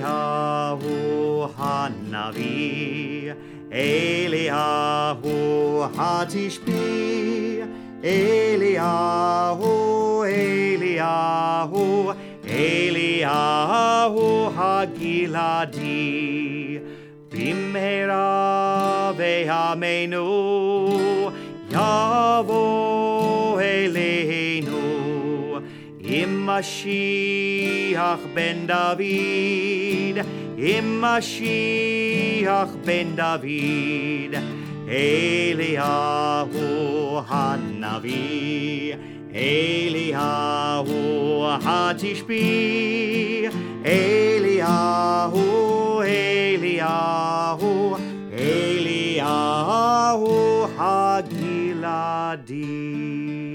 Eliyahu Hanavi, Eliyahu Hatishbi, Eliyahu Hagiladi, Bimhera ve'amenu, Yavo Eleinu, Mashiach ben David, Mashiach ben David, Eliyahu Hanavi, Eliyahu Hatishbi, Eliyahu Hagiladi.